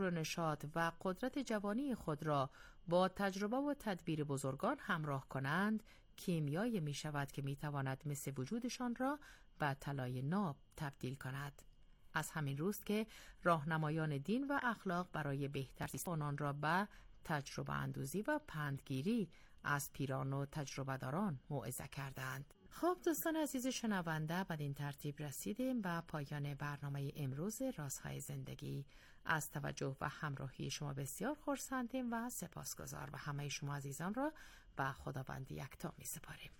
نشاط و قدرت جوانی خود را با تجربه و تدبیر بزرگان همراه کنند، کیمیایی می شود که می تواند مثل وجودشان را به طلای ناب تبدیل کند. از همین روست که راهنمایان دین و اخلاق برای بهتر آنان را به تجربه اندوزی و پندگیری از پیران و تجربه داران موعظه کردند. خب دوستان عزیز شنونده، بدین ترتیب رسیدیم به پایان برنامه امروز رازهای زندگی. از توجه و همراهی شما بسیار خرسندیم و سپاسگزار و همه شما عزیزان را به خداوند یکتا می سپاریم.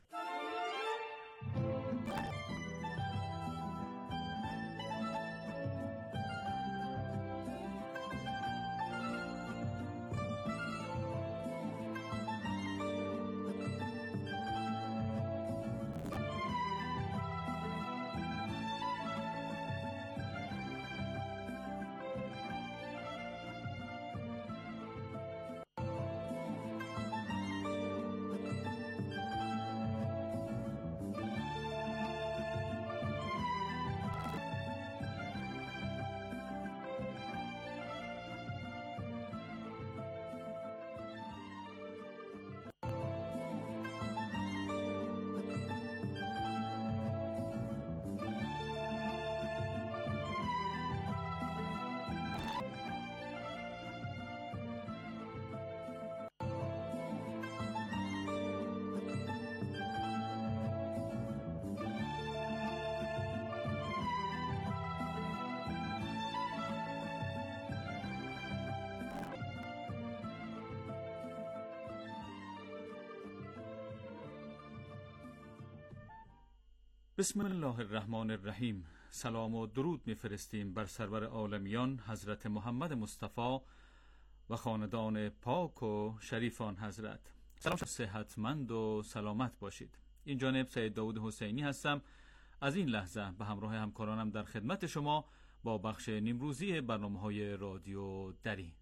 بسم الله الرحمن الرحیم. سلام و درود میفرستیم بر سرور عالمیان حضرت محمد مصطفی و خاندان پاک و شریفان حضرت. سلام، صحتمند و سلامت باشید. این جانب سید داود حسینی هستم. از این لحظه به همراه همکارانم در خدمت شما با بخش نیمروزی برنامه‌های رادیو دری.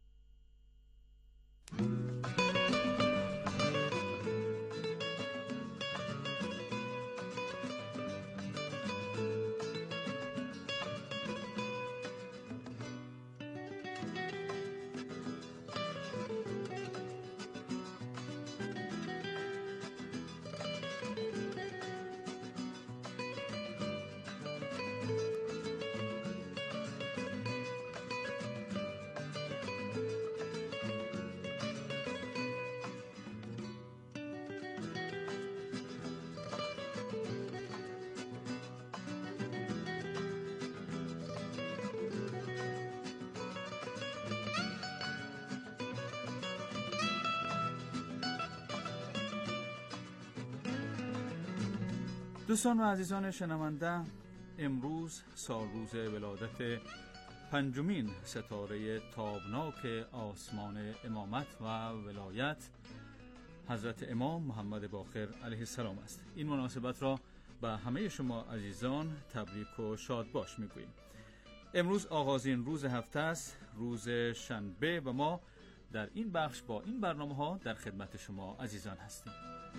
دوستان و عزیزان شنونده، امروز سالروز ولادت پنجمین ستاره تابناک آسمان امامت و ولایت حضرت امام محمد باقر علیه السلام است. این مناسبت را به همه شما عزیزان تبریک و شاد باش میگوییم. امروز آغازین روز هفته است، روز شنبه، و ما در این بخش با این برنامه ها در خدمت شما عزیزان هستیم.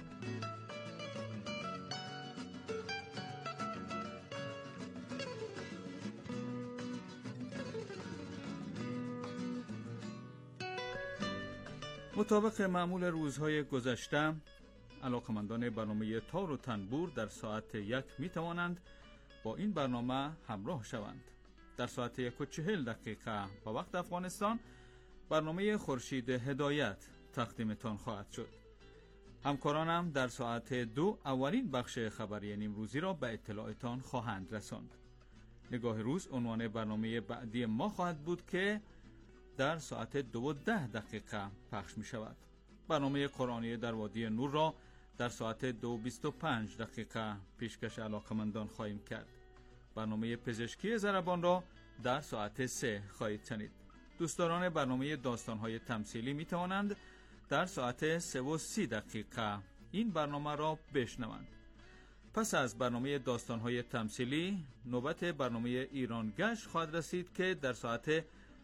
مطابق معمول روزهای گذشته، علاقمندان برنامه تار و تنبور در ساعت 1 می توانند با این برنامه همراه شوند. در ساعت 1:40 به وقت افغانستان برنامه خورشید هدایت تقدیمتان خواهد شد. همکارانم در ساعت 2 اولین بخش خبری نیمروزی را به اطلاعتان خواهند رساند. نگاه روز عنوان برنامه بعدی ما خواهد بود که در ساعت 2:10 پخش می شود. برنامه قرآنی در وادی نور را در ساعت 2:25 پیشکش علاقمندان خواهیم کرد. برنامه پزشکی ضربان را در ساعت 3 خواهید شنید. دوستداران برنامه داستان‌های تمثیلی می توانند در ساعت 3:30 این برنامه را بشنوند. پس از برنامه داستان‌های تمثیلی نوبت برنامه ایران گشت خواهد رسید که در ساعت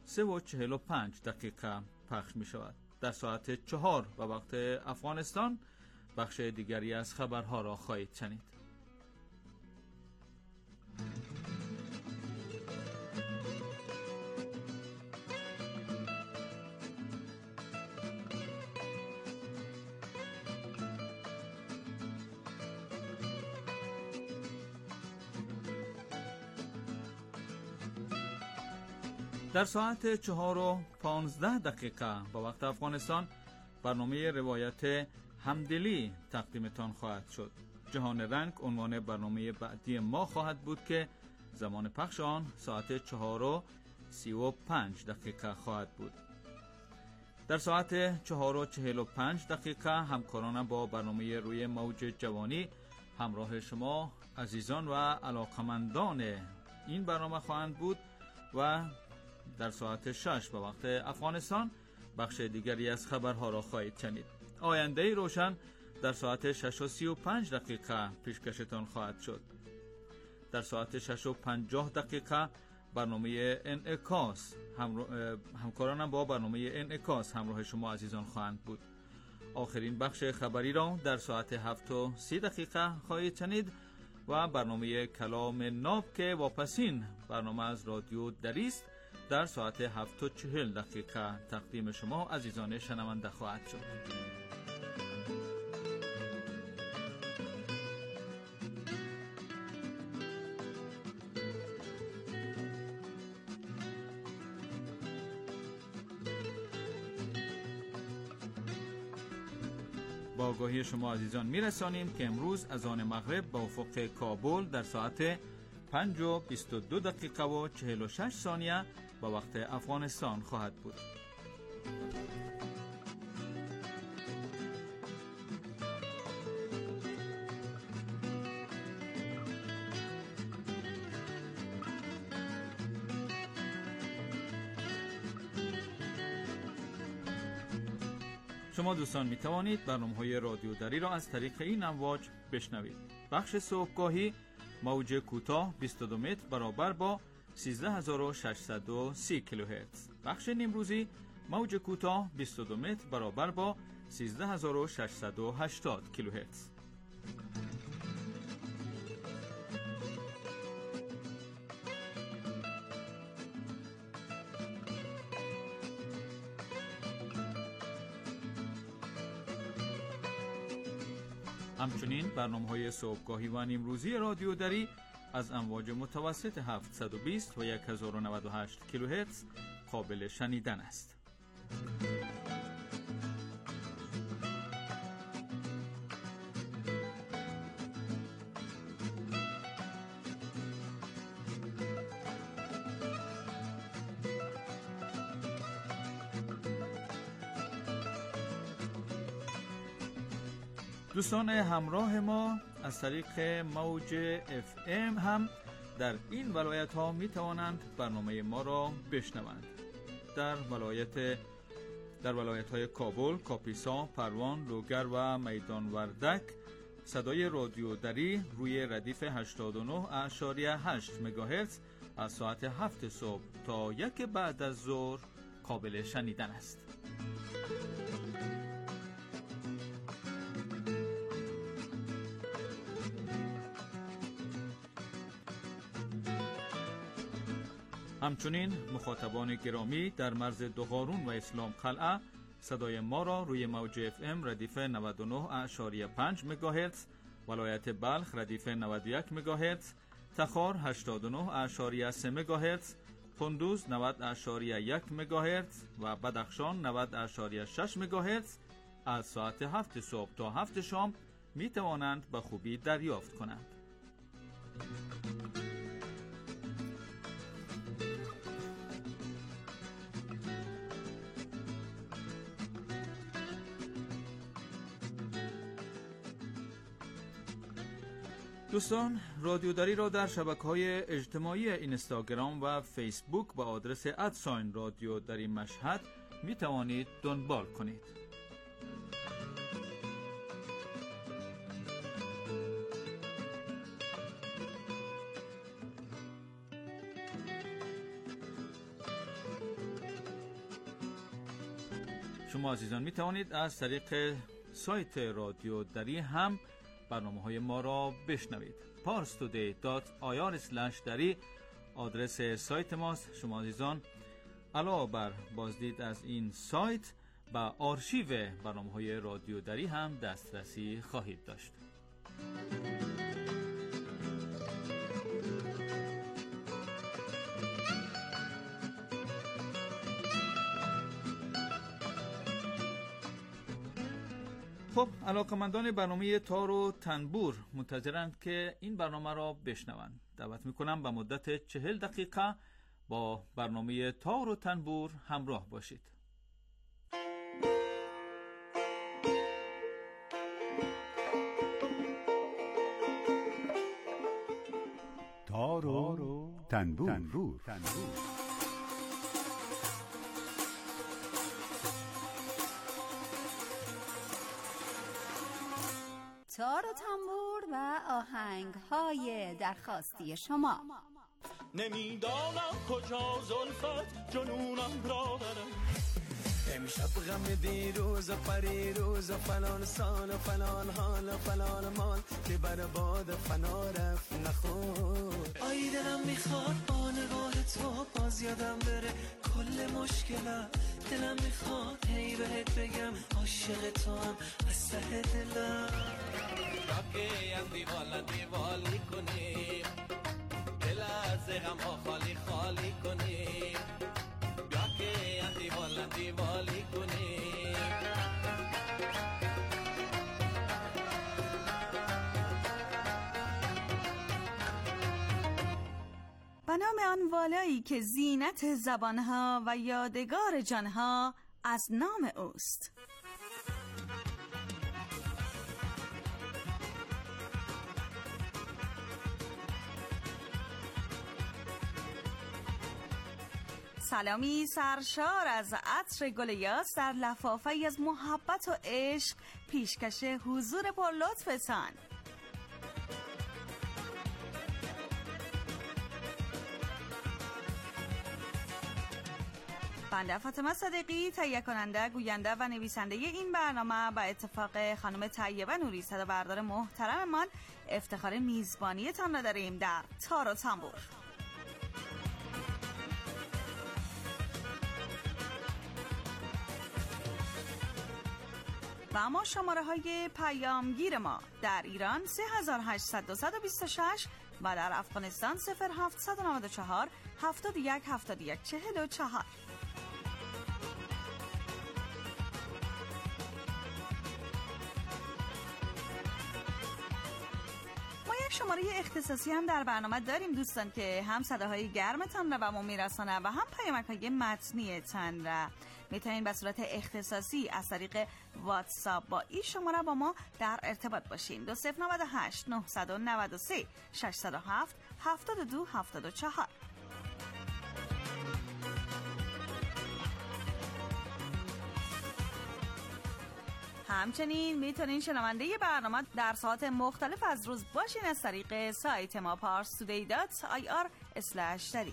3:45 پخش می شود. در ساعت 4 و وقت افغانستان بخش دیگری از خبرها را خواهید شنید. در ساعت 4:15 به وقت افغانستان برنامه روایت همدلی تقدیمتان خواهد شد. جهان رنگ عنوان برنامه بعدی ما خواهد بود که زمان پخش آن ساعت 4:35 خواهد بود. در ساعت 4:45 همکارانم با برنامه روی موج جوانی همراه شما عزیزان و علاقمندان این برنامه خواهند بود و در ساعت 6 به وقت افغانستان بخش دیگری از خبرها را خواهید شنید. آینده روشن در ساعت 6:35 پیشکشتان خواهد شد. در ساعت 6:50 برنامه انعکاس همکارانم با برنامه انعکاس همراه شما عزیزان خواهند بود. آخرین بخش خبری را در ساعت 7:30 خواهید شنید و برنامه کلام ناب که واپسین برنامه از رادیو دری است در ساعت 7:40 تقدیم شما عزیزان شنونده خواهد شد. با آگاهی شما عزیزان میرسانیم که امروز از آن مغرب به افق کابل در ساعت 5:22 و 46 ثانیه به وقت افغانستان خواهد بود. شما دوستان می توانید برنامه‌های رادیو دری را از طریق این امواج بشنوید. بخش صبحگاهی موج کوتاه 22 متر برابر با 13630 کیلوهرتز. بخش نیمروزی موج کوتاه 22 متر برابر با 13680 کیلوهرتز. همچنین برنامه‌های صبحگاهی و نیمروزی رادیو دری از امواج متوسط 720 و 1098 کیلوهرتز قابل شنیدن است. دوستان همراه ما از طریق موج FM هم در این ولایت ها می توانند برنامه ما را بشنوند. در ولایت های کابل، کاپیسا، پروان، لوگر و میدان وردک صدای رادیو دری روی ردیف 89.8 مگاهرتز از ساعت 7 صبح تا 1 بعد از ظهر قابل شنیدن است. همچنین مخاطبان گرامی در مرز دوغارون و اسلام قلعه صدای ما را روی موج FM ردیف 99.5 مگاهرتز، ولایت بلخ ردیف 91 مگاهرتز، تخار 89.3 مگاهرتز، قندوز 90.1 مگاهرتز و بدخشان 90.6 مگاهرتز از ساعت 7 صبح تا 7 شام می توانند به خوبی دریافت کنند. دوستان رادیو دری را در شبکه‌های اجتماعی اینستاگرام و فیسبوک با آدرس @رادیو دری مشهد می توانید دنبال کنید. شما عزیزان می توانید از طریق سایت رادیو دری هم برنامه‌های ما را بشنوید. parstoday.ir/dari آدرس سایت ماست. شما عزیزان علاوه بر بازدید از این سایت به آرشیو برنامه‌های رادیو دری هم دسترسی خواهید داشت. خب علاقمندان برنامه تار و تنبور منتظرند که این برنامه را بشنوند. دعوت میکنم به مدت 40 دقیقه با برنامه تار و تنبور همراه باشید. تار و تنبور. تار و تنبور و آهنگ‌های درخواستی شما. نمیدانم کجا زلفت جنونم را برم، امشب غم دیروز و پریروز و فلان سال و فلان حال و فلان مال که بر باد فنا رفت نخور. آی دلم میخواد با نگاه تو باز یادم بره کل مشکلم، دلم میخواد هی بهت بگم عاشق تو هم از ته دلم. راکه هم دیوالی کنیم، دل از غم ها خالی خالی کنیم، راکه هم دیوالی کنیم. به نام آن والایی که زینت زبانها و یادگار جانها از نام اوست. سلامی سرشار از عطر گل یاس در لفافه‌ای از محبت و عشق، پیشکش حضور پر لطفتان. بنده فاطمه صدیقی، تهیه کننده، گوینده و نویسنده این برنامه، به اتفاق خانم طیبه نوری صدابردار محترممان، افتخار میزبانیتان را داریم در تار و تنبور. و اما شماره های پیامگیر ما در ایران 3826 و در افغانستان 0794 71 71 44. شماره اختصاصی هم در برنامه داریم دوستان که هم صداهای گرمتان را به ما میرسانه و هم پیامک‌های متنیتان را میتونین به صورت اختصاصی از طریق واتساپ با این شماره با ما در ارتباط باشین. 2098 993 607 72 74. همچنین میتونین شنونده برنامه در ساعات مختلف از روز باشین از طریق سایت ما parstoday.ir/dari.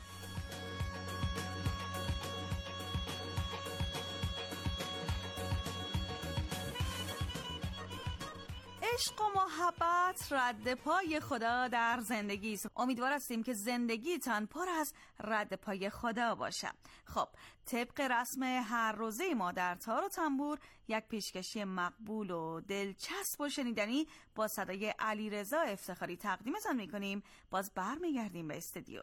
عشق و محبت رد پای خدا در زندگی است. امیدوار هستیم که زندگیتان پر از رد پای خدا باشه. خب طبق رسم هر روزه ما در تار و تنبور یک پیشکشی مقبول و دلچسب و شنیدنی با صدای علیرضا افتخاری تقدیمتان میکنیم. باز برمیگردیم به استودیو.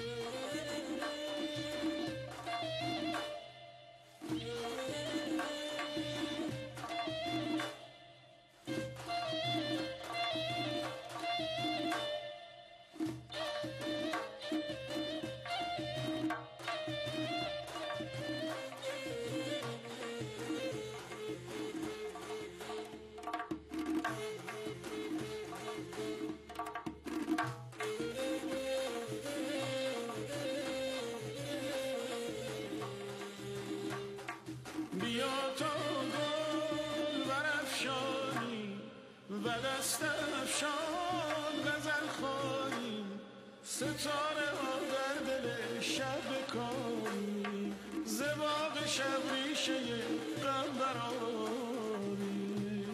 بیا تا گل برافشانی و دست افشان غزل خوانی، ستاره ها در دل شب بکاری، ز باغ شب ریشه غم برآری.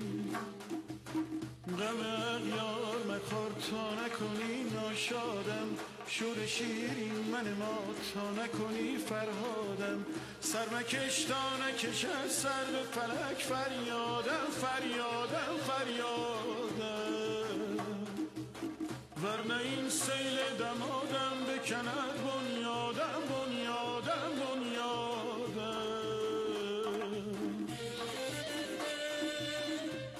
غم اغیار مخور تا نکنی ناشادم، شور شیرین من ما تا نکنی فرهادم، سر مکش تا نکش از سر به فلک فریادم فریادم فریادم، ورنه این سیل دمادم بکند بنیادم بنیادم بنیادم.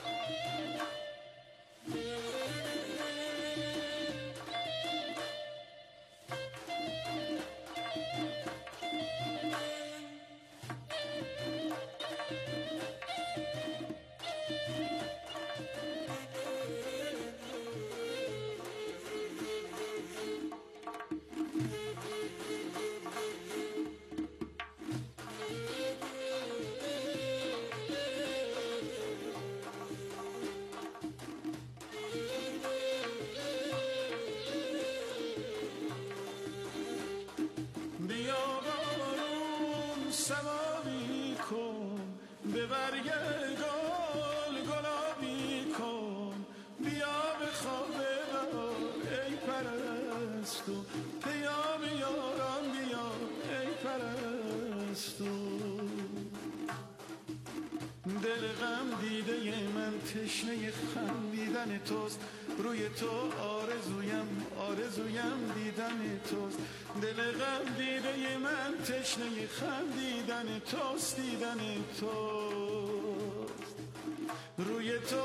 گلابی کن، ببر یه گل گلابی کن، بیا به خواب ببر ای پرستو، پیام یاران بیا ای پرستو. دل غم دیده من تشنه خندیدن توست، روی تو آرزویم دیدن توست. دل غم دیده من تشنه خندیدن توست، دیدن توست. روی تو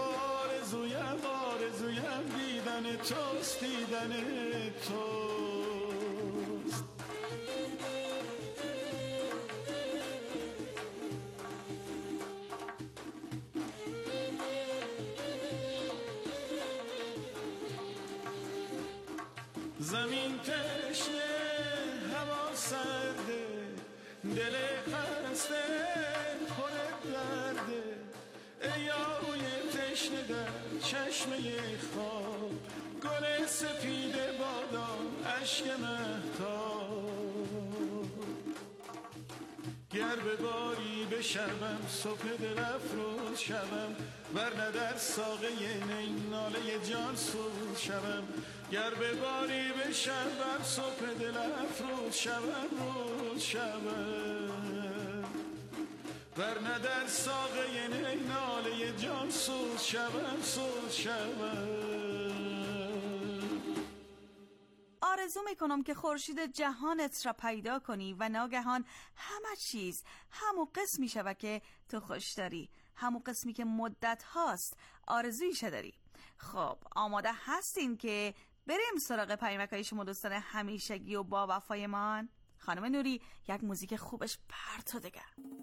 آرزویم دیدن توست، دیدن توست. زمین تشنه هوا سرده، دل خسته پر درده، ای آهوی تشنه در چشمه خواب، گل سپید بادام اشک مهتاب. گر به باری بشربم صبح دل افروز شوم، ورنه در ساقه نی ناله جان سوز شوم. گر به باری بشربم صبح دل افروز شوم، روز شوم، ورنه در ساقه نی ناله جان سوز شوم، سوز شوم. آرزو میکنم که خورشید جهانت را پیدا کنی و ناگهان همه چیز همو قسمی شود که تو خوش داری، همو قسمی که مدت هاست آرزویش داری. خب آماده هستین که بریم سراغ پیامک‌های شما دوستان همیشگی و با وفایمان؟ خانم نوری یک موزیک خوبش پرتو دیگه.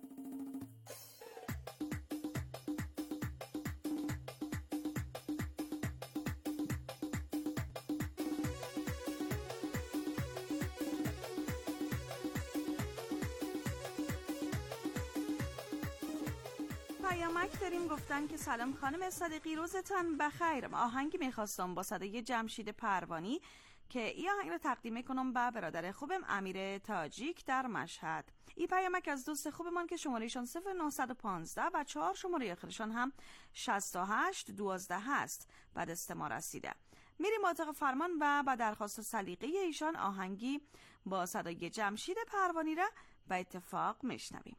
پیامک داریم گفتن که سلام خانم صدیقی، روزتان بخیر. آهنگی میخواستم با صدای جمشید پروانی که این آهنگ رو تقدیم کنم به برادر خوبم امیر تاجیک در مشهد. این پیامک از دوست خوبمان که شمارهشان 0915 و 4 شماره آخرشان هم 6812 هست بعد استماع رسیده. میریم مطابق فرمان و با درخواست سلیقه ایشان آهنگی با صدای جمشید پروانی را به اتفاق میشنویم.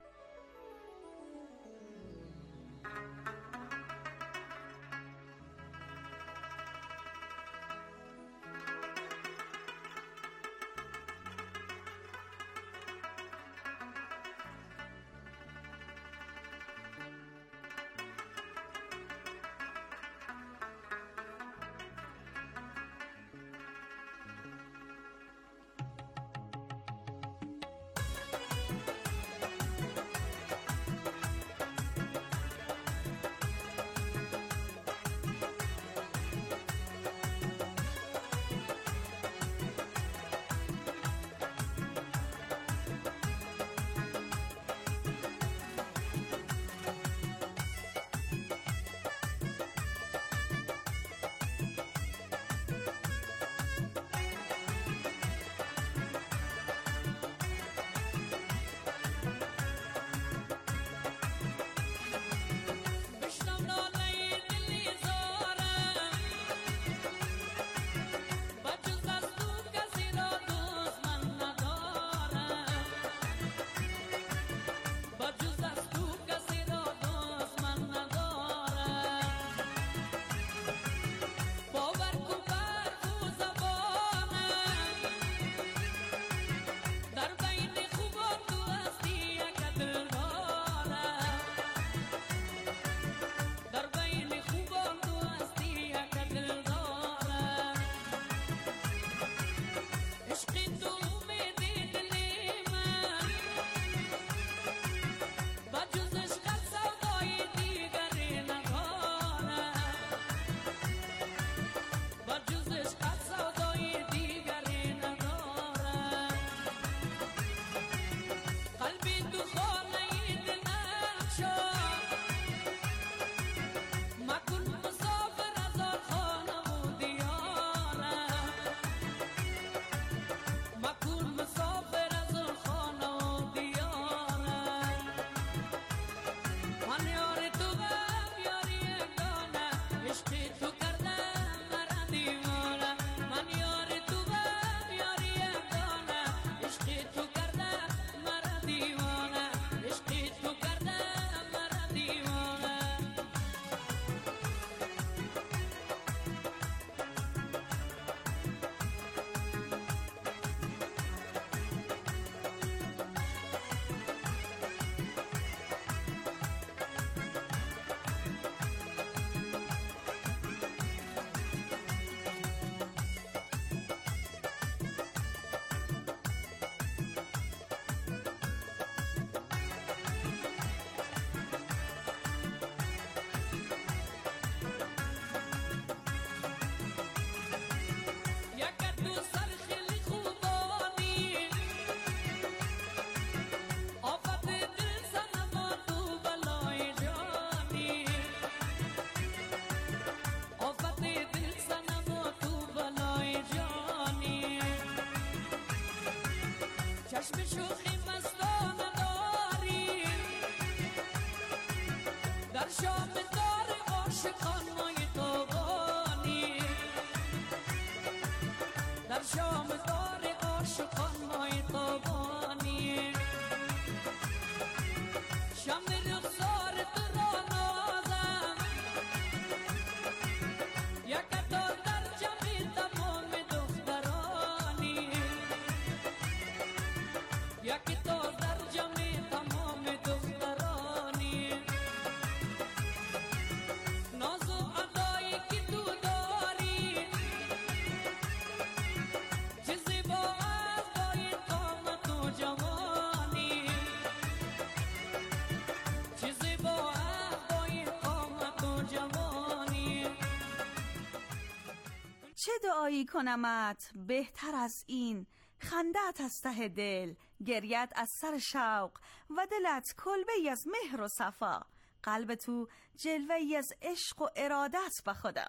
چشم شوخی مستانه داری، در شام دار عاشقان مای تابانی، در شام دار عاشقان مای تابانی. شام رخسار تو را نازم، یک تا در جمع تمام دخترانی، یک تا در جمع تمام دخترانی. ناز و ادایی که تو داری، چه زیبا است بای قامت و جوانی، چه زیبا است بای قامت و جوانی. چه دعایی کنمت بهتر از این، خندت از ته دل، گریت از سر شوق و دلت کلبه‌ای از مهر و صفا، قلب تو جلوه‌ای از عشق و ارادت به خدا.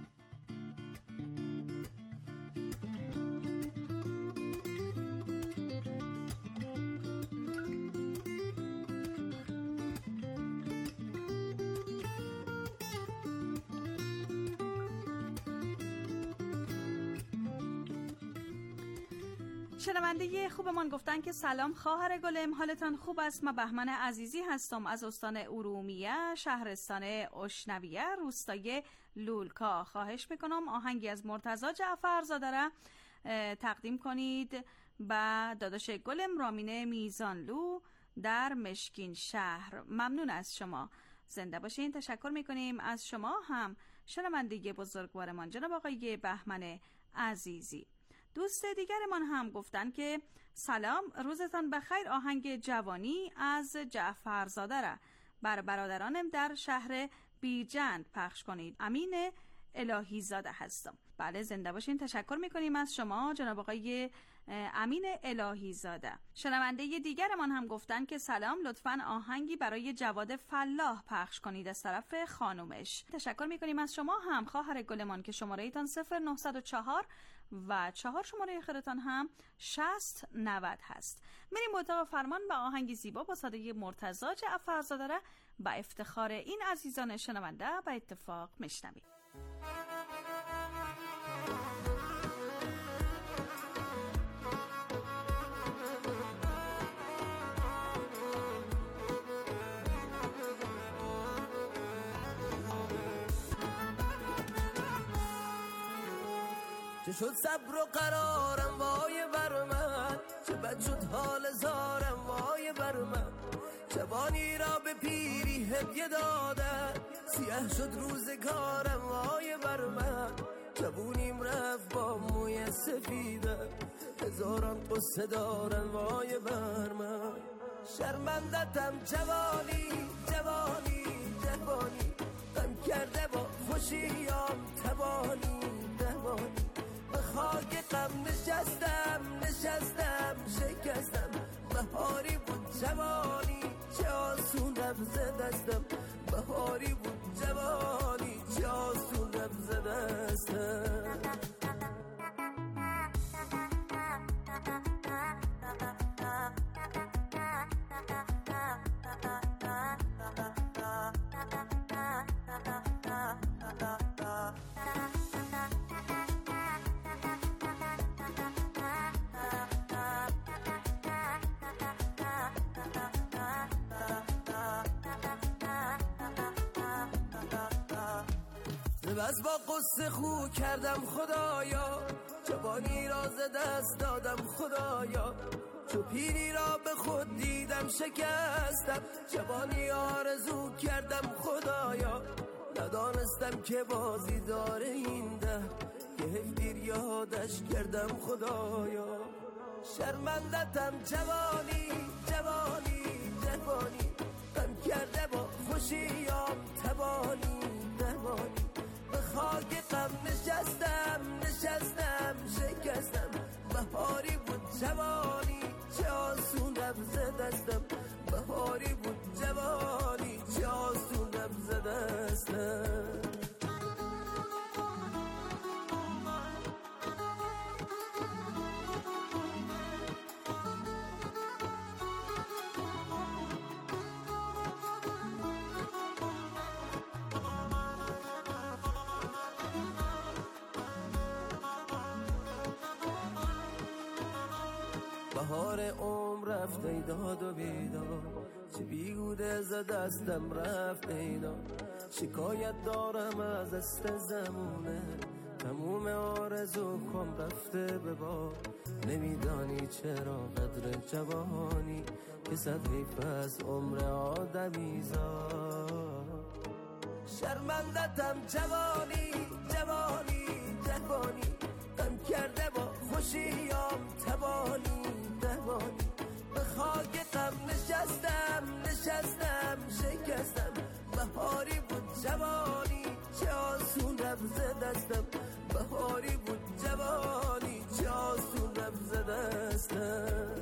شنونده خوبمان گفتن که سلام خواهر گلم، حالتان خوب است؟ من بهمن عزیزی هستم از استان ارومیه، شهرستان اشنویه، روستای لولکا. خواهش میکنم آهنگی از مرتضی جعفرزاده را تقدیم کنید به داداش گلم رامین میزانلو در مشکین شهر. ممنون از شما، زنده باشین. تشکر میکنیم از شما هم شنونده بزرگوارمان جناب آقای بهمن عزیزی. دوست دیگرمان هم گفتن که سلام، روزتان بخیر، آهنگ جوانی از جعفرزاده را بر برادرانم در شهر بیرجند پخش کنید. امین الهی زاده هستم. بله، زنده باشین. تشکر میکنیم از شما جناب آقای امین الهی زاده. شنونده دیگرمان هم گفتن که سلام، لطفاً آهنگی برای جواد فلاح پخش کنید از طرف خانومش. تشکر میکنیم از شما هم خواهر گلمان که شماره ایتان 0904 و 4 شماره آخرتان هم 6090 هست. میریم اتاق فرمان با آهنگی زیبا با صدای مرتضی جعفرزاده را با افتخار این عزیزان شنونده با اتفاق میشنویم. چه شد صبر و قرارم وای بر من، چه بد شد حال زارم وای بر من. جوانی را به پیری هدیه دادن، سیاه شد روزگارم وای بر من. جوونیم رفت با موی سفیدم، هزاران قصه دارن وای بر من. شرمندتم جوانی جوانی جوانی، غم کرده با خوشیام تبانی تبانی. به خاک غم نشستم نشستم شکستم، بهاری بود جوانی چه آسون رفت دستم. بهاری بود جوانی چه آسون رفت دستم. بس با قصه خو کردم خدایا، جوانی را ز دست دادم خدایا. چو پیری را به خود دیدم شکستم، جوانی آرزو کردم خدایا. ندانستم که بازی داره این ده، که دیر یادش کردم خدایا. شرمندتم جوانی جوانی جوانی، غم کرده با خوشیام تبانی تبانی. به خاک غم نشستم نشستم شکستم، بهاری بود جوانی چه آسون رفت دستم. بهاری بود جوانی چه آسون رفت دستم. بهار عمر رفته داد و بیداد، چه بیهوده ز دستم رفت اینا. شکایت دارم از است زمونه، تموم آرزو کم رفته به باد. نمیدانی چرا قدر جوانی که صد حیف از عمر آدمی زاد. شرمندتم جوانی جوانی جوانی، غم کرده با خوشیام توانی توانی. به خاک غم نشستم شکستم، بهاری بود جوانی چه آسون رفت ز دستم. بهاری بود جوانی چه آسون رفت ز دستم.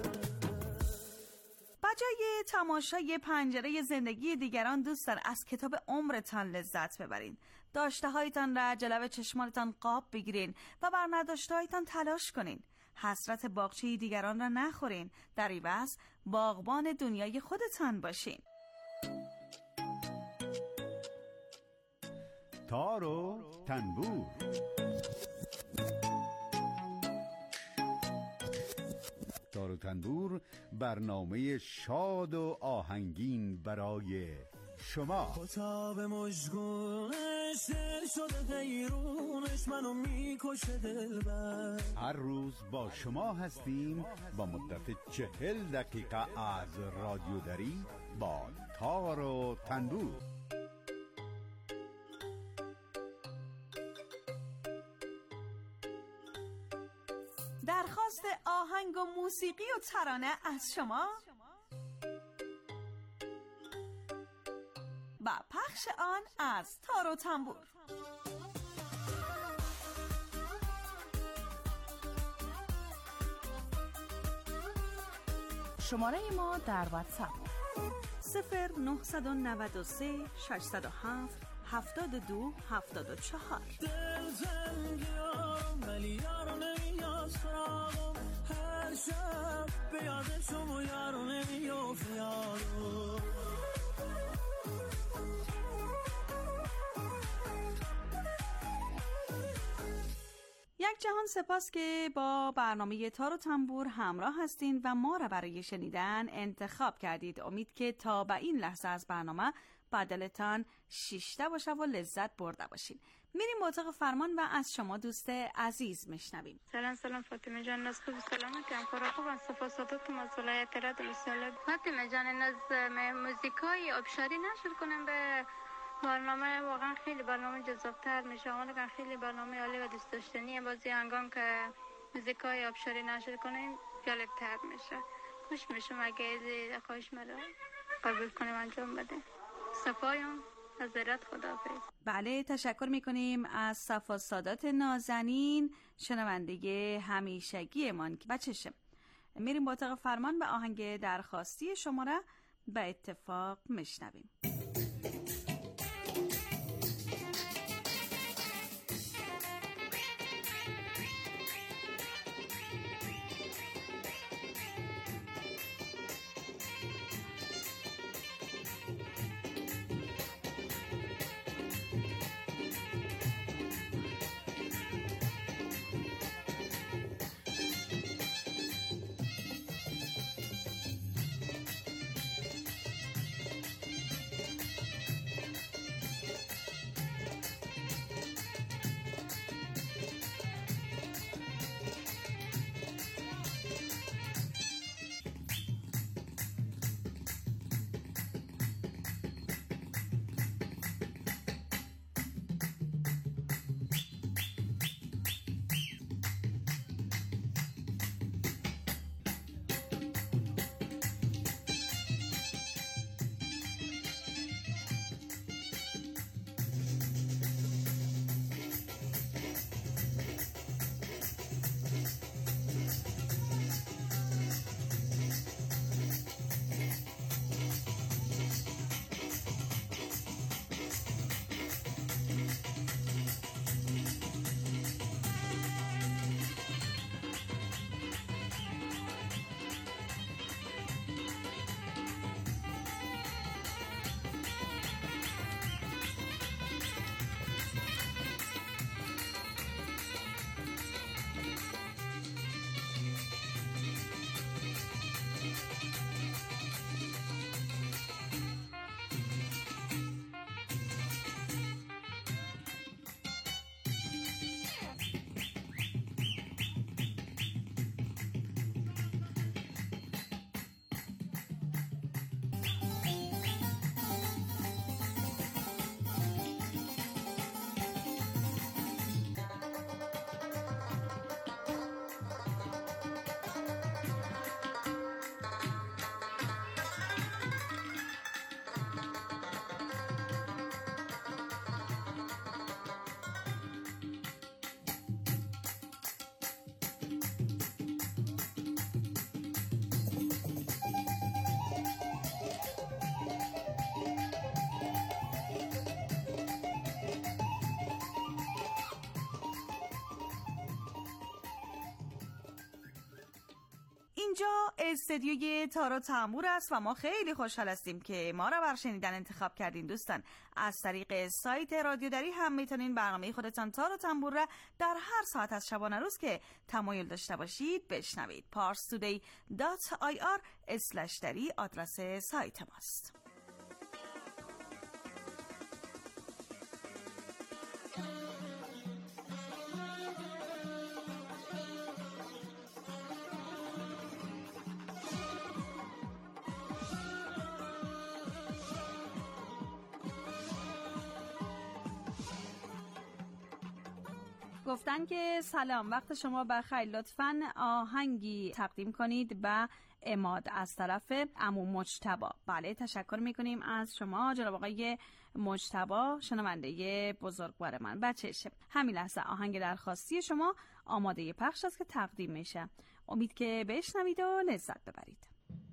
بجای تماشای پنجره زندگی دیگران دوستان از کتاب عمرتان لذت ببرین. داشته هایتان را جلو چشمانتان قاب بگیرین و بر نداشته هایتان تلاش کنین. حسرت باغچه دیگران را نخورین، در عوض باغبان دنیای خودتان باشین. تار و تنبور. تار و تنبور برنامه شاد و آهنگین برای شما. خطاب مشگونش دل شده غیرونش منو میکشه دلبر. هر روز با شما هستیم با مدت 40 دقیقه از رادیو دری با تار و تنبور. درخواست آهنگ و موسیقی و ترانه از شما و پخش آن از تار و تنبور. شماره ما در واتساپ 0993 607 72 74. دل زنگیارم ولی یارو نمیاد سراغم، هر شب به یاد شما یارو نمیافت یارو. یک جهان سپاس که با برنامه تار و تنبور همراه هستین و ما را برای شنیدن انتخاب کردید. امید که تا به این لحظه از برنامه با دلتان شیشته باشه و لذت برده باشین. میریم به اتاق فرمان و از شما دوست عزیز میشنویم. سلام فاطمه جان، از خوب سلامتی هم کارا خوب. از صفاساتتون از ولایت رد مسئله. فاطمه جان، از موزیکای آبشاری نشر کنم به برنامه. واقعا خیلی برنامه جذابتر میشه. اون خیلی برنامه عالی و دوست داشتنیه. بازی هنگام که موزیکای آبشاری نشر کنیم جالبتر میشه. خوش میشم اگه خواهش مرا قبول کنیم انجام بده. صفایون حضرت خداحافظ. بله، تشکر میکنیم از صفا سادات نازنین، شنونده همیشگی من که بچشه. میریم با اتاق فرمان به آهنگ درخواستی شما را به اتفاق میشنویم. استدیوی تار و تنبور است و ما خیلی خوشحال هستیم که ما را بر شنیدن انتخاب کردین. دوستان از طریق سایت رادیو دری هم میتونین برنامه خودتان تار و تنبور را در هر ساعت از شبانه روز که تمایل داشته باشید بشنوید. parstoday.ir/dari آدرس سایت ماست. گفتن که سلام، وقت شما بخیر، لطفاً آهنگی تقدیم کنید به عماد از طرف عمو مجتبی. بله، تشکر میکنیم از شما جناب آقای مجتبی، شنونده بزرگوار من. بچه‌ش همین لحظه آهنگ درخواستی شما آماده پخش است که تقدیم میشه. امید که بشنوید و لذت ببرید.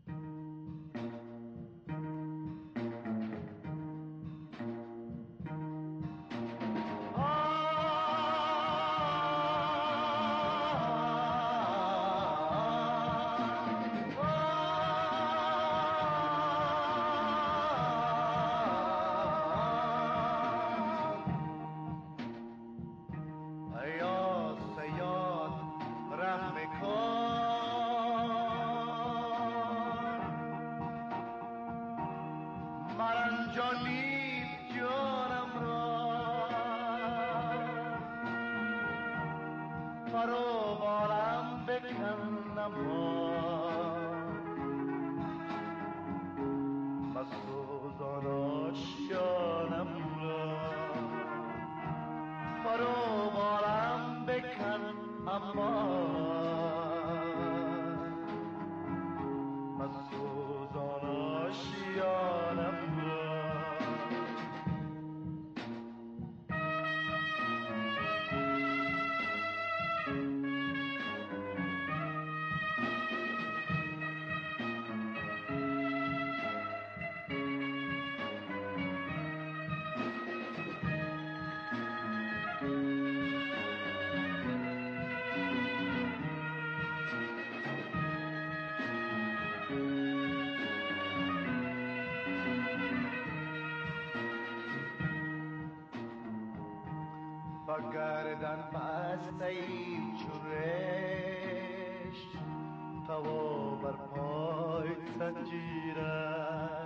گردن بسته ایم چورش توا بر پای زنجیره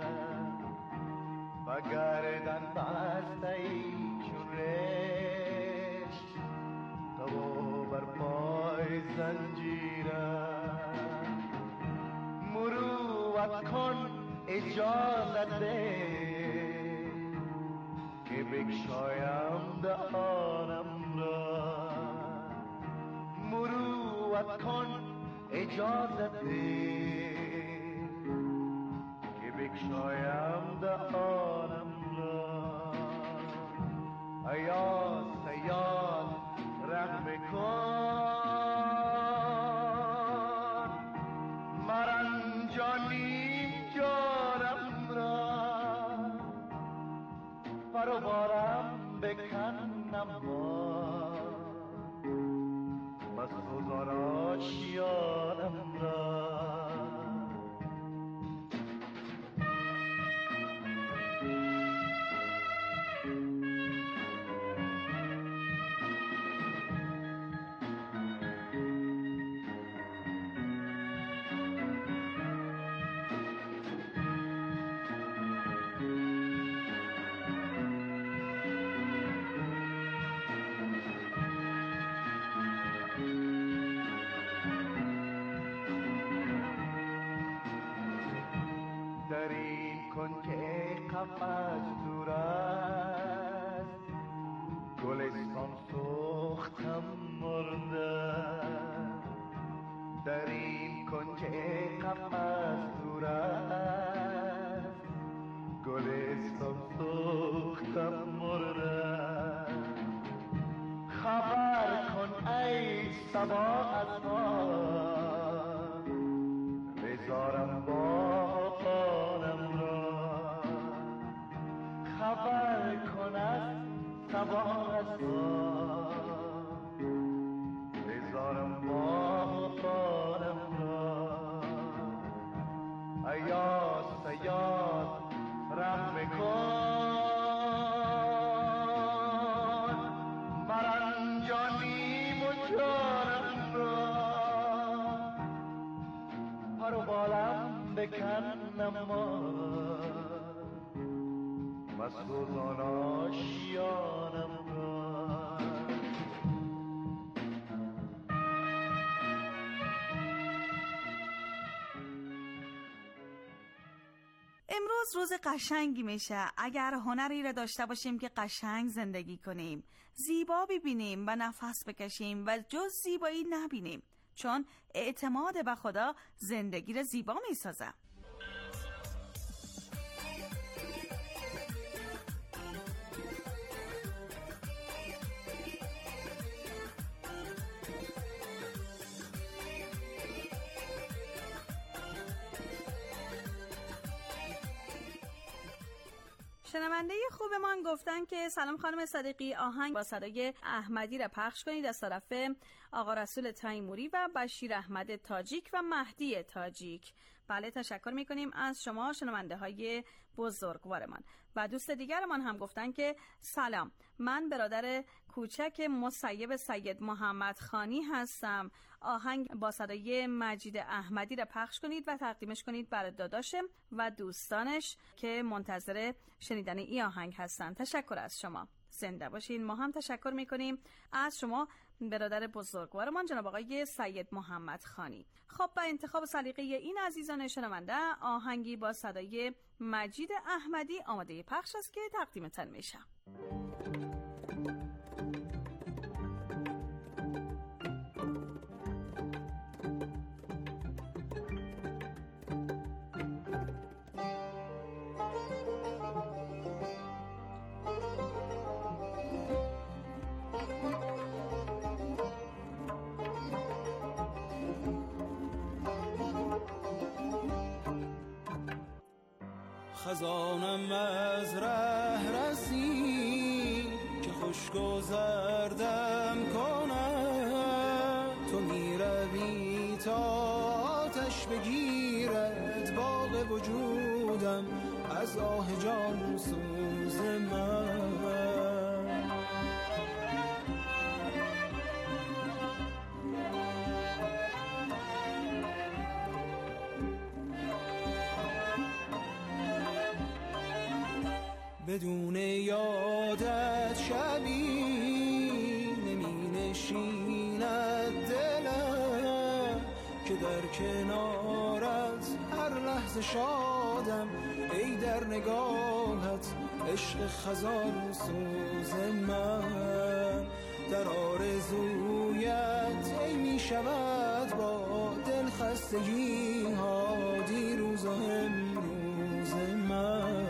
و گردن بسته ایم چورش توا بر پای زنجیره مروت کن اجازت ده که بگشایم دهانم را مروت کن اجازت ده که بگشایم دهانم را ایا سیاد رحم کن مرنجانی جانم را پروبارم بکنم با بس سوزان آشیانم را در این کنج قفس دور است گلستان سوختم مرده در این کنج قفس دور است گلستان سوختم مرده خبر کن ای صبا از ما بذارم با خانم را خبر کن از صبا از ما بذارم با خانم را آشیانم مسعودان آشیانم امروز روز قشنگی میشه اگر هنری را داشته باشیم که قشنگ زندگی کنیم، زیبا ببینیم و نفس بکشیم و جز زیبایی نبینیم، چون اعتماد به خدا زندگی را زیبا میسازه. شنونده خوبمان گفتن که سلام خانم صدیقی، آهنگ با صدای احمدی را پخش کنید از طرف آقا رسول تیموری و بشیر احمد تاجیک و مهدی تاجیک. بله، تشکر میکنیم از شما شنونده های بزرگوارمان. و دوست دیگرمان هم گفتن که سلام، من برادر کوچک مسیب سید محمد خانی هستم، آهنگ با صدای مجید احمدی را پخش کنید و تقدیمش کنید برای داداشم و دوستانش که منتظر شنیدن این آهنگ هستن. تشکر از شما، زنده باشین. ما هم تشکر میکنیم از شما برادر بزرگوارمان جناب آقای سید محمد خانی. خب، با انتخاب سلیقه این عزیزان شنونده، آهنگی با صدای مجید احمدی آماده پخش است که تقدیمتان میشه. خزانم از ره رسی که خوش گذردم کنم، تو می روی تا آتش بگیرد باغ وجودم از آه جان سوز من. بدون یادت شبی نمی نشیند دلم که در کنارت هر لحظه شادم، ای در نگاهت عشق خزان سوز من. در آرزویت ای می شود با دل خستگی ها دیروز و امروز من.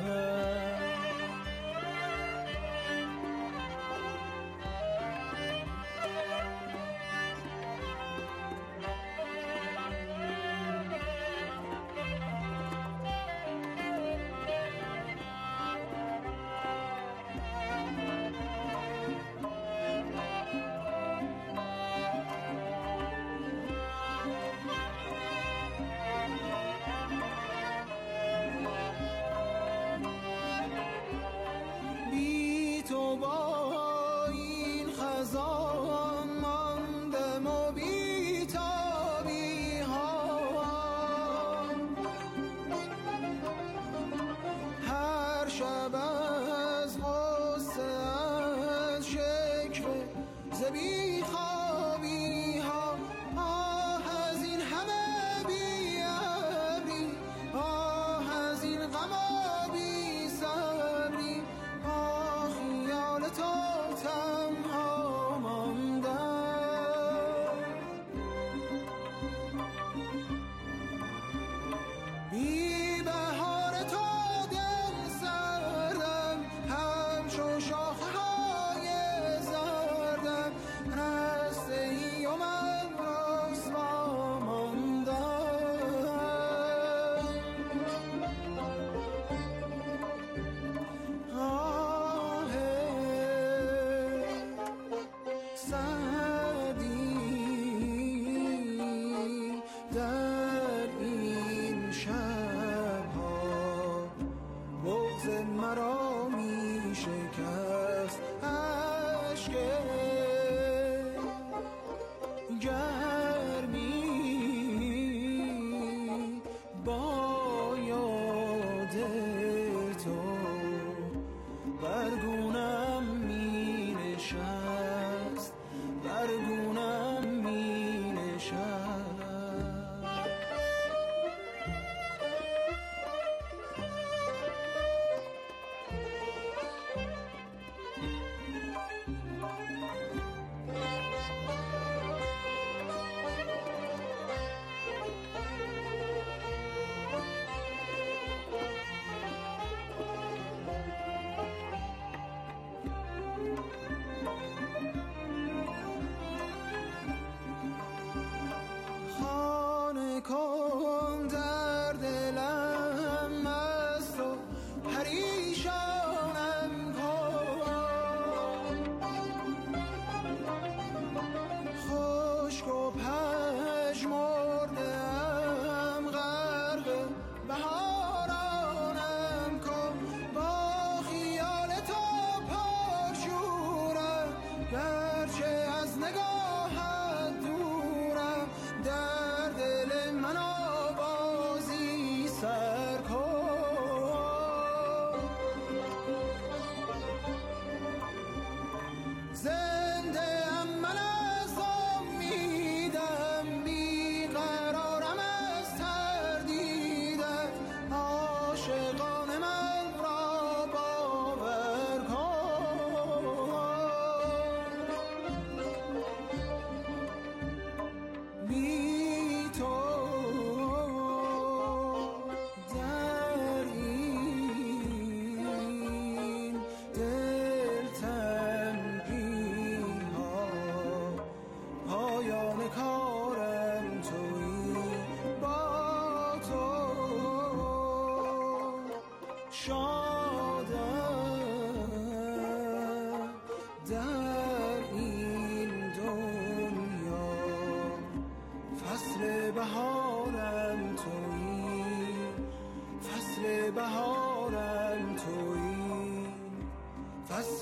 گرمی باید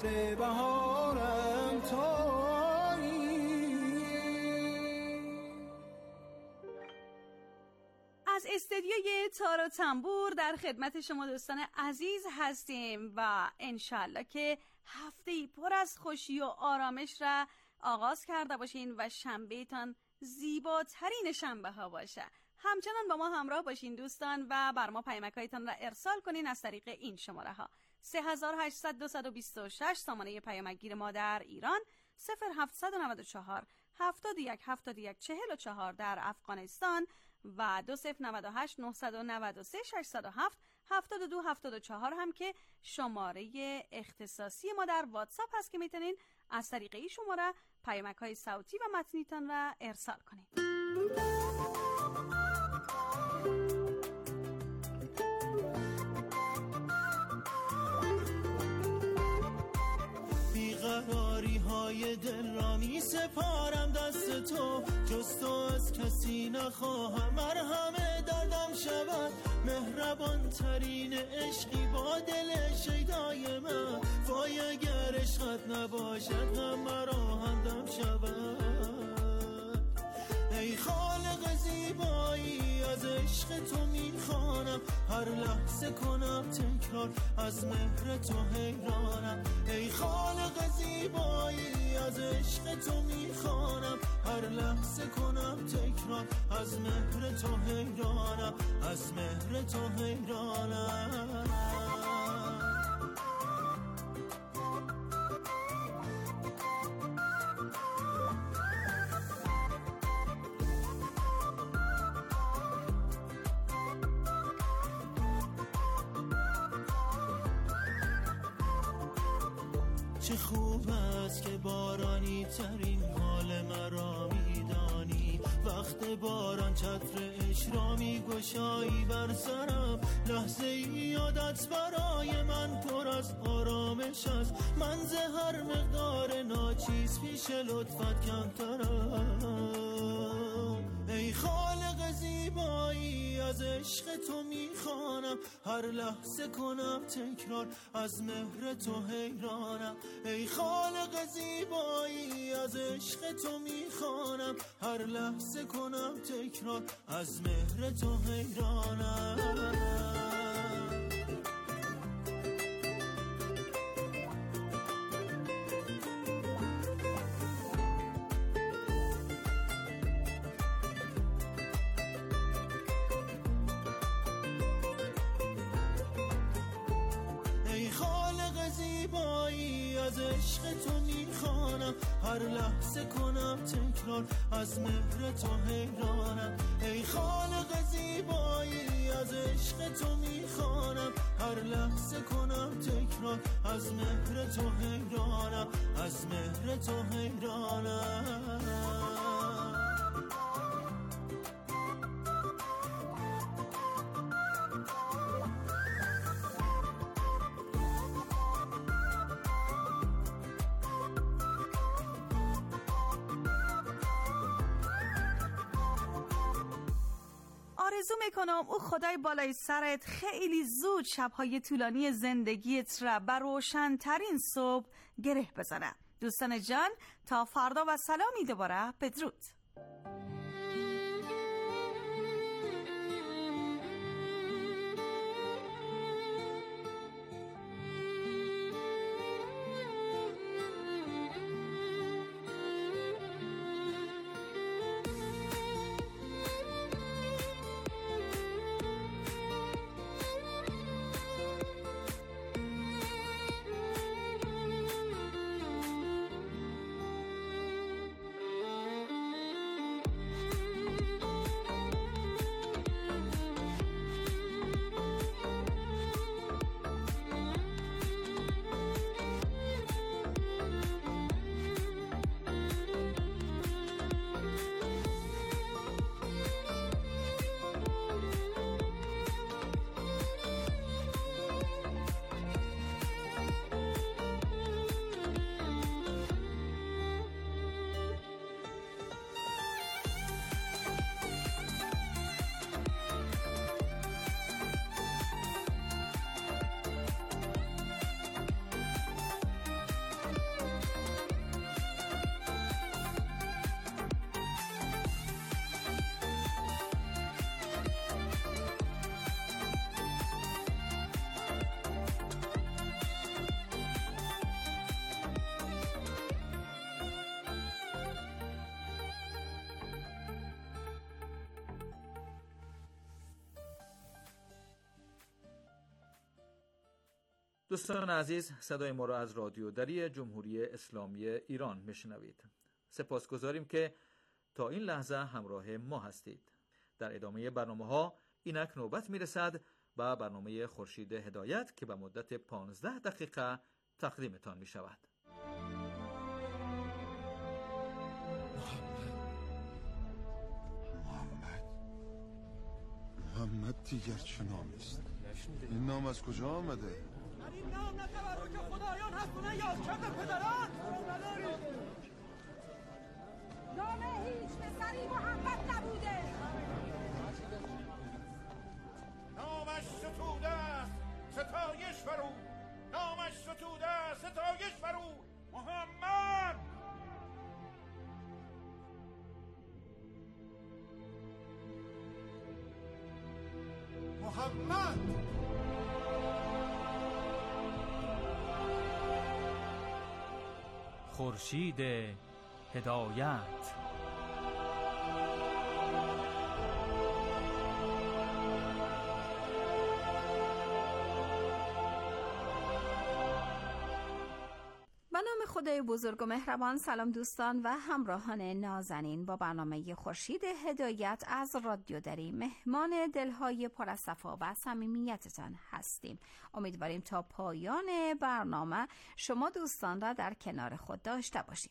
بهار بهارم تویی. از استدیوی تار و تنبور در خدمت شما دوستان عزیز هستیم و انشالله که هفته‌ای پر از خوشی و آرامش را آغاز کرده باشین و شنبهتان زیباترین شنبه ها باشه. همچنان با ما همراه باشین دوستان و بر ما پیامک‌هایتان را ارسال کنین از طریق این شماره ها: 3800-226 سامانه پیامک‌گیر ما در ایران، 0794 71 71 44 در افغانستان و 2098 993 607 72 74 هم که شماره اختصاصی ما در واتساپ هست که میتونین از طریق این شماره پیامک‌های صوتی و متنیتان را ارسال کنین. بیقراری های دل را می سپارم دست تو، جز تو از کسی نخواهم. مرهم دردم شود مهربان ترین عشقی با دل شیدای من. وای اگر عشقت نباشد هم مرا همدم شود. ای خالق زیبایی از عشق تو میخوانم، هر لحظه کنم تکرار از مهر تو حیرانم. ای خالق زیبایی از عشق تو میخوانم، هر لحظه کنم تکرار از مهر تو حیرانم، از مهر تو حیرانم. چه خوب است که بارانی ترین حال مرا میدانی، وقت باران چتر عشق را میگشایی بر سرم. لحظه یادت برای من پر از آرامش است، من ز هر مقدار ناچیز پیش لطفت کمترم. ای خالق زیبایی از عشق تو میخوانم، هر لحظه کنم تکرار از مهر تو حیرانم. ای خالق زیبایی از عشق تو میخوانم، هر لحظه کنم تکرار از مهر تو حیرانم. از عشق تو میخوانم، هر لحظه کنم تکرار از مهر تو حیرانم. ای خالق زیبایی از عشق تو میخوانم، هر لحظه کنم تکرار از مهر تو حیرانم، از مهر تو حیرانم. آرزو میکنم او خدای بالای سرت خیلی زود شبهای طولانی زندگیت را بر روشن‌ترین صبح گره بزنه. دوستان جان تا فردا و سلامی دوباره، بدرود. دوستان عزیز، صدای ما را از رادیو دری جمهوری اسلامی ایران میشنوید. سپاسگزاریم که تا این لحظه همراه ما هستید. در ادامه برنامه‌ها اینک نوبت میرسد به برنامه خورشید هدایت که به مدت 15 دقیقه تقدیمتان می شود. محمد دیگر چه نامی است؟ این نام از کجا آمده؟ در این نام نه تبرک خدایان هست و نه یادکرد پدران. نام هیچ پسری محمد نبوده. نامش ستوده است ستایش برو، نامش ستوده است ستایش برو. محمد محمد خورشید هدایت. به نام خدای بزرگ و مهربان. سلام دوستان و همراهان نازنین، با برنامه خورشید هدایت از رادیو دری مهمان دلهای پر از صفا و صمیمیتتان هستیم. امیدواریم تا پایان برنامه شما دوستان را در کنار خود داشته باشید.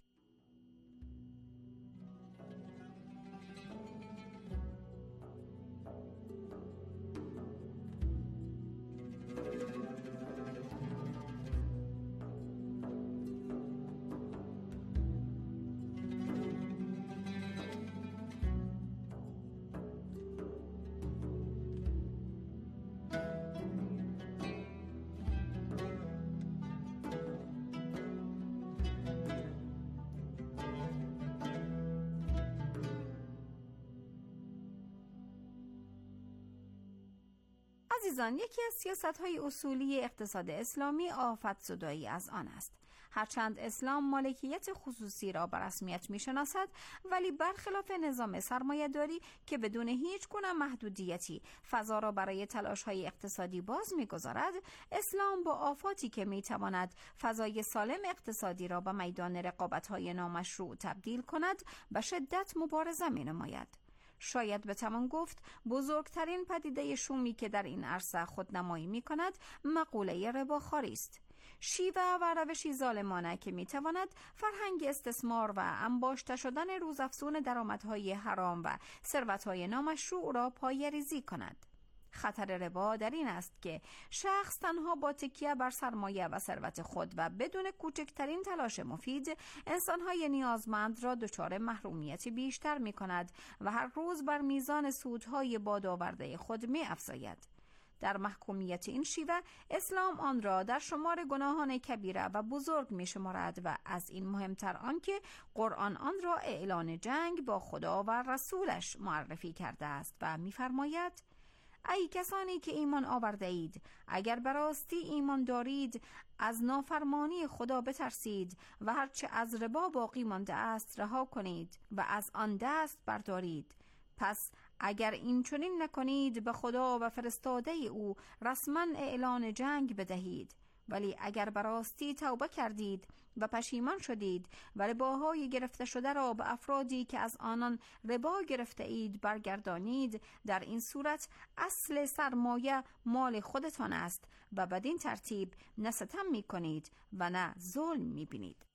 عزیزان، یکی از سیاست‌های اصولی اقتصاد اسلامی آفت زدایی از آن است. هرچند اسلام مالکیت خصوصی را به رسمیت می‌شناسد، ولی برخلاف نظام سرمایه‌داری که بدون هیچ گونه محدودیتی فضا را برای تلاش‌های اقتصادی باز می‌گذارد، اسلام با آفاتی که می‌تواند فضای سالم اقتصادی را به میدان رقابت‌های نامشروع تبدیل کند، به شدت مبارزه می‌نماید. شاید بتوان گفت بزرگترین پدیده شومی که در این عرصه خودنمایی می کند مقوله رباخواری است. شیوه و روشی ظالمانه که می تواند فرهنگ استثمار و انباشته شدن روزافزون درآمدهای حرام و ثروتهای نامشروع را پایه‌ریزی کند. خطر ربا در این است که شخص تنها با تکیه بر سرمایه و ثروت خود و بدون کوچکترین تلاش مفید انسانهای نیازمند را دچار محرومیت بیشتر می کند و هر روز بر میزان سودهای بادآورده خود می افزاید. در محکومیت این شیوه اسلام آن را در شمار گناهان کبیره و بزرگ می شمارد و از این مهمتر آنکه قرآن آن را اعلان جنگ با خدا و رسولش معرفی کرده است و می فرماید: ای کسانی که ایمان آورده اید، اگر به راستی ایمان دارید از نافرمانی خدا بترسید و هرچه از ربا باقی مانده است رها کنید و از آن دست بردارید. پس اگر این چنین نکنید به خدا و فرستاده او رسما اعلان جنگ بدهید. ولی اگر به راستی توبه کردید و پشیمان شدید و رباهای گرفته شده را به افرادی که از آنان ربا گرفته اید برگردانید، در این صورت اصل سرمایه مال خودتان است و بدین ترتیب نه ستم می کنید و نه ظلم می بینید.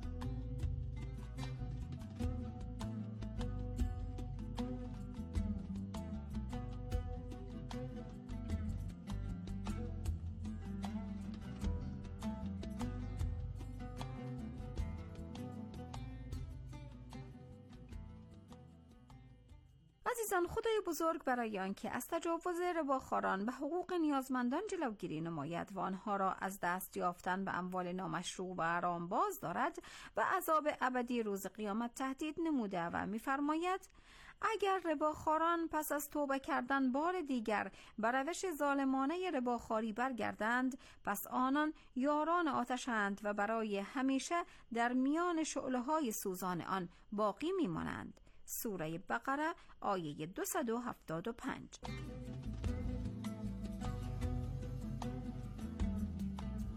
عزیزان، خدای بزرگ برای آنکه از تجاوز رباخواران به حقوق نیازمندان جلوگیری نماید و آنها را از دست یافتن به اموال نامشروع و حرام باز دارد و عذاب ابدی روز قیامت تهدید نموده و می‌فرماید: اگر رباخواران پس از توبه کردن بار دیگر به روش ظالمانه رباخواری برگردند، پس آنان یاران آتشند و برای همیشه در میان شعله‌های سوزان آن باقی می‌مانند. سوره بقره آیه 275.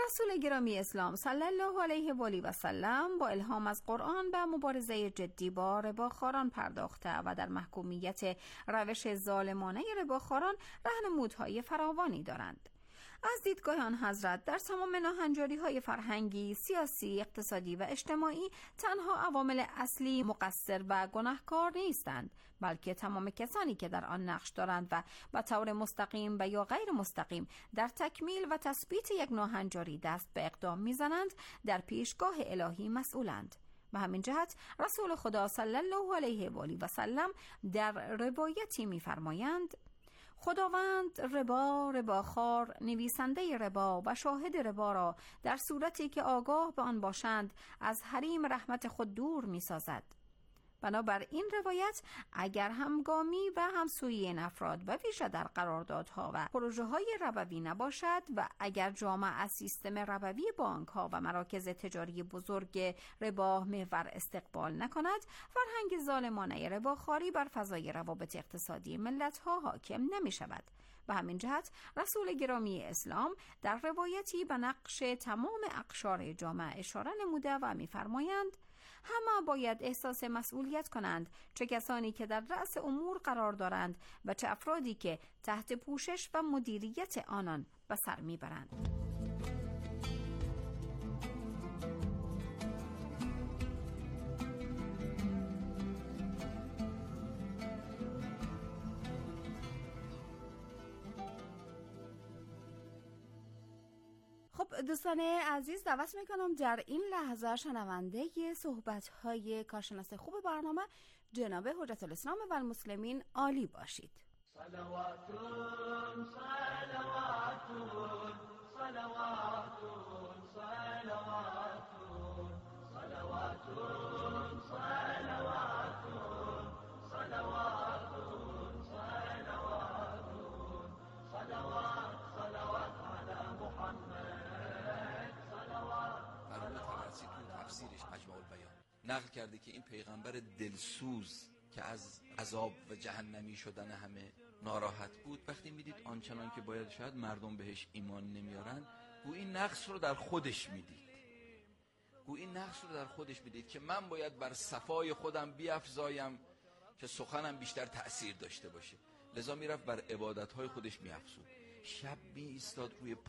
رسول گرامی اسلام صلی الله علیه و آله و سلم با الهام از قرآن به مبارزه جدی با رباخواران پرداخته و در محکومیت روش ظالمانه رباخواران راهنمودهای فراوانی دارند. از دیدگاه آن حضرت در تمام ناهنجاری‌های فرهنگی، سیاسی، اقتصادی و اجتماعی تنها عوامل اصلی مقصر و گناهکار نیستند، بلکه تمام کسانی که در آن نقش دارند و به طور مستقیم و یا غیر مستقیم در تکمیل و تثبیت یک ناهنجاری دست به اقدام می‌زنند در پیشگاه الهی مسئولند. به همین جهت رسول خدا صلی الله علیه و آله و سلم در روایتی می‌فرمایند: خداوند رباخوار، نویسنده ربا و شاهد ربا را در صورتی که آگاه به آن باشند از حریم رحمت خود دور می سازد. بنابر این روایت اگر همگامی و همسویی این افراد و ویژه در قراردادها و پروژه های ربوی نباشد و اگر جامعه از سیستم ربوی بانک ها و مراکز تجاری بزرگ ربا محور استقبال نکند، فرهنگ ظالمانه رباخواری بر فضای روابط اقتصادی ملت ها حاکم نمی شود. به همین جهت رسول گرامی اسلام در روایتی به نقش تمام اقشار جامعه اشاره نموده و می‌فرمایند: همه باید احساس مسئولیت کنند، چه کسانی که در رأس امور قرار دارند و چه افرادی که تحت پوشش و مدیریت آنان به سر میبرند. خب دوستان عزیز، دعوت میکنم در این لحظه شنونده صحبت‌های کارشناس خوب برنامه جناب حجت الاسلام و المسلمین عالی باشید. صلوات صلوات صلوات صلوات صلوات صلوات صلوات صلوات صلوات على محمد. تو تفسیرش مجموع البیان نقل کرده که این پیغمبر دلسوز که از عذاب و جهنمی شدن همه ناراحت بود، وقتی میدید آنچنان که باید شاید مردم بهش ایمان نمیارن، گویی این نقص رو در خودش میدید، که من باید بر صفای خودم بیفزایم که سخنم بیشتر تأثیر داشته باشه. لذا میرفت بر عبادتهای خودش میافزود. شب می ایستاد روی